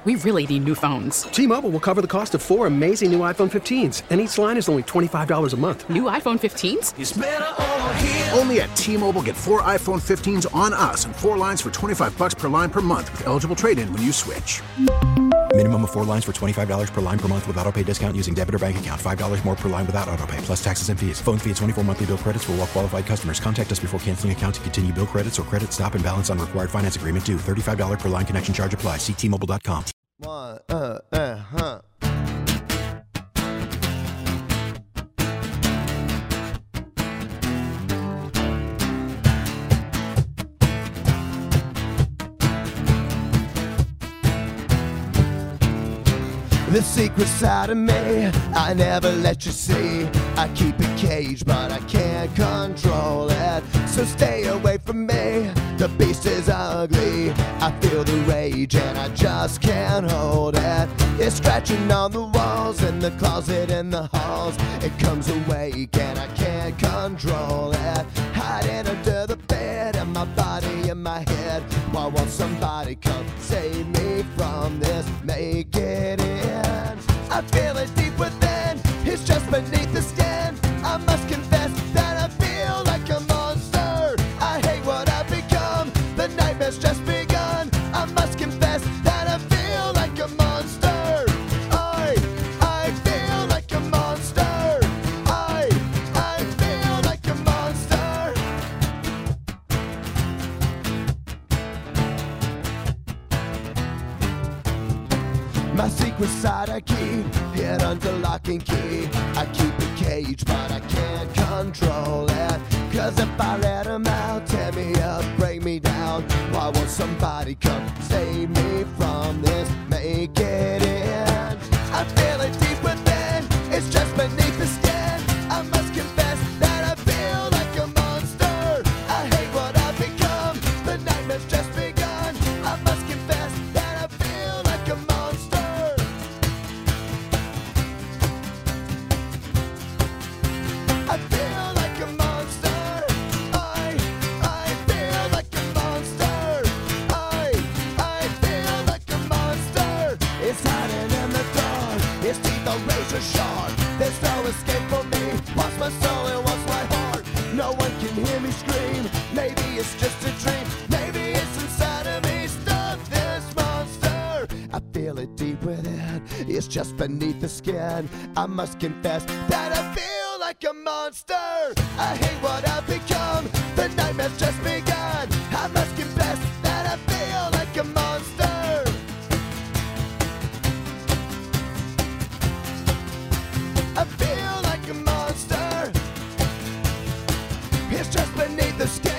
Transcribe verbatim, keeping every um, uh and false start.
We really need new phones. T-Mobile will cover the cost of four amazing new iPhone fifteens, and each line is only twenty-five dollars a month. New iPhone fifteens? It's better over here. Only at T-Mobile, get four iPhone fifteens on us and four lines for twenty-five bucks per line per month with eligible trade-in when you switch. Minimum of four lines for twenty-five dollars per line per month with autopay discount using debit or bank account. five dollars more per line without autopay, plus taxes and fees. Phone fee at twenty-four monthly bill credits for well-qualified customers. Contact us before canceling account to continue bill credits or credit stop and balance on required finance agreement due. thirty-five dollars per line connection charge applies. See T Mobile dot com. One, uh, uh, huh. The secret side of me, I never let you see. I keep it caged, but I can't control it. So stay away from me, the beast is ugly. I feel the rage and I just can't hold it. It's scratching on the walls, in the closet, in the halls. It comes awake and I can't control it. Hiding under the bed and my body in my head. Why won't somebody come save me from this? Make it in. I feel it deep within, it's just beneath the skin. I must confess that I feel like a monster. I hate what I've become, the nightmare's just begun. I must confess that I feel like a monster. I, I feel like a monster. I, I feel like a monster. My secret side I keep it under lock and key. I keep it caged, but I can't control it. Cause if I let him out, tear me up, break me down. Why won't somebody come save me from this? Make it in. I feel it deep within, it's just beneath the skin. I must confess that I feel like a monster. I hate what I've become, the nightmare's just begun. I must confess that I feel like a monster. I feel like a monster. I, I feel like a monster. I, I feel like a monster. It's hiding in the dark. Its teeth are razor sharp. There's no escape for me. Wants my soul and wants my heart. No one can hear me scream. Maybe it's just a dream. Maybe it's inside of me. Stop this monster. I feel it deep within. It's just beneath the skin. I must confess that I feel like a monster. I hate what I've become. The nightmare's just begun. I must confess that I feel like a monster. I feel like a monster. It's just beneath the skin.